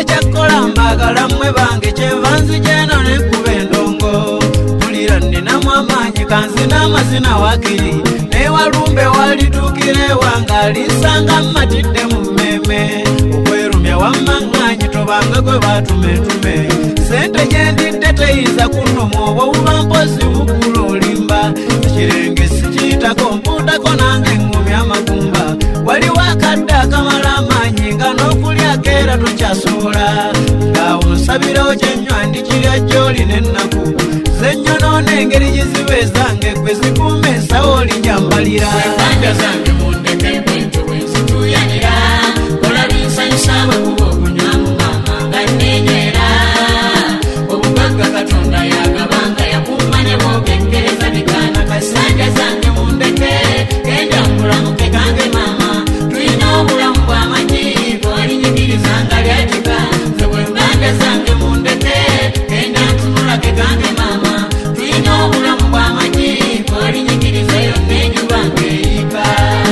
kyakola mbagala mmwe bange kyenva nzijeno ne kuba endongo mpulira nninamu amaanyi kanzina amazina wakiri naye walumbe walituukira ewange alisanga mmatidde mu mmeme okwerumya wammaŋŋaanyi tobanga gwe baatumetume sente gyendidde teyinza kunnuma obwo buba mpozi bukula olimba ekirenge sikiyitako mpuutako nange eŋŋumya amagumba waliwo akadde akamala amaanyi nga n'okulyako era tokyasobola ng'awo nsabirawo kyennywa ndikirya gy'oli n'ennaku zenyo n'oneengeri giziba ezange gwe zikuuma ensawo olijambalira ebbanja zange mundeke bwentyo bwenzituyanira kola binsanyusa bwe kuba okunywamu maama nga nneenywera obugagga katonda yagabanga yakummanye bw'ogengereza bikaana kasanja zange mundeke genda mubulamuke gange maama tulina obulamu bw'amanyi bwalinyigiriza nga lyatika ze bwe embanja zange mundeke genda ntunulake gange maama tulina obulamu bw'amanyi bwalinyigiriza yonna enjuba ng'eyika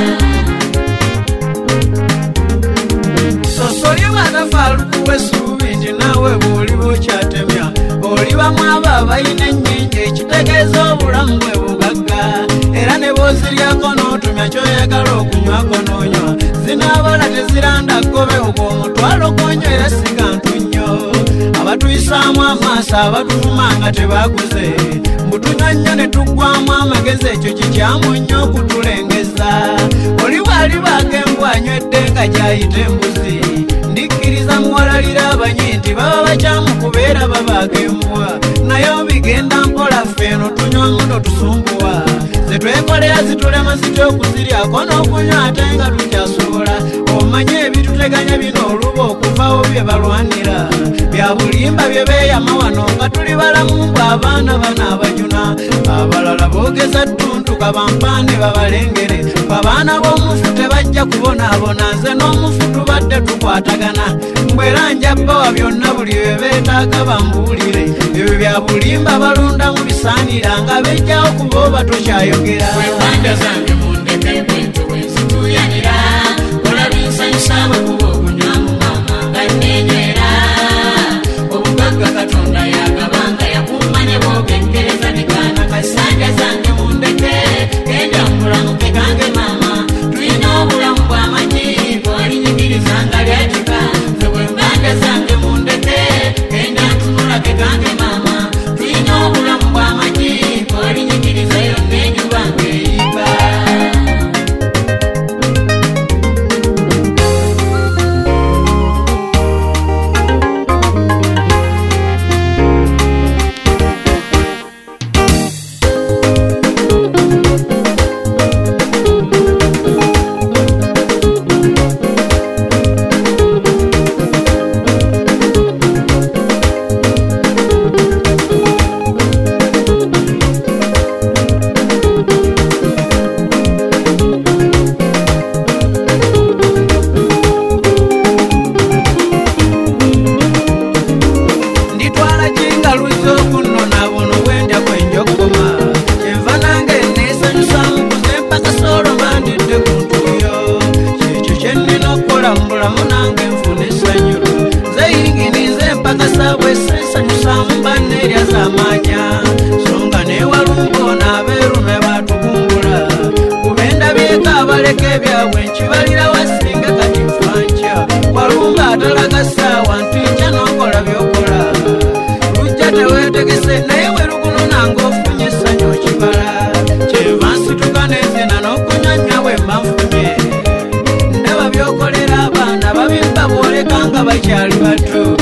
sosoli bwatafaalukuwa essuubi nti naawe bw'oliba okyatemya olibamu abo abalina ennyingi ekitegeeza obulamu bwe bugagga era ne bw'oziryako n'otumya ky'oyagala okunywako n'onywa zinaabala teziranda kgobe ogwo omutwalo gw'onywera sigantu nnyo abatuyisaamu amaaso abatuvuma nga tebaaguze mbutunywa nnyo ne tuggwamu amagezi ekyo kikyamu nnyo okutulengeza oli bw'alibaako embwa anywedde nga gyayita embuzi ndikkiriza muwalalira abanyi nti baba bakyamu kubeera babaaga embwa naye obigenda mpola ffe eno tunywa muno tusumbuwa zetwekolera zitulema zitya okuziryako n'okunywa ate nga tukyasobola omanye ebituteganya bino oluba okuvawo bye balwanira bya bulimba bye beeyama wano nga tuli balamu bw'abaana bano abajuna abalala boogeza ttuntu kabampaane babalengere abaana b'omufu tebajja kubonaabona nze n'omufu tubadde tukwatagana mbwera njabbawa byonna buli bye beetaaga bambuulire ebyo bya bulimba balunda mu bisaanira nga bejjawo kuba oba tokyayogera ebbanja zange mundeke bwentyo bwenzituyanira kola binsanyusa bwe kuba okunywamu maama nga nneenywera obugagga katonda yagabanga yakummanye bw'ogengereza bikaana kasanja zange mundeke genda mubulamuke gange maama tulina obulamu bw'amanyi bwalinyigiriza nga lyatika ze bwe embanja zange mundeke genda ntunulake gange maama tulina obulamu bw'amanyi bwalinyigiriza yonna enjuba ng'eyika bakyali bato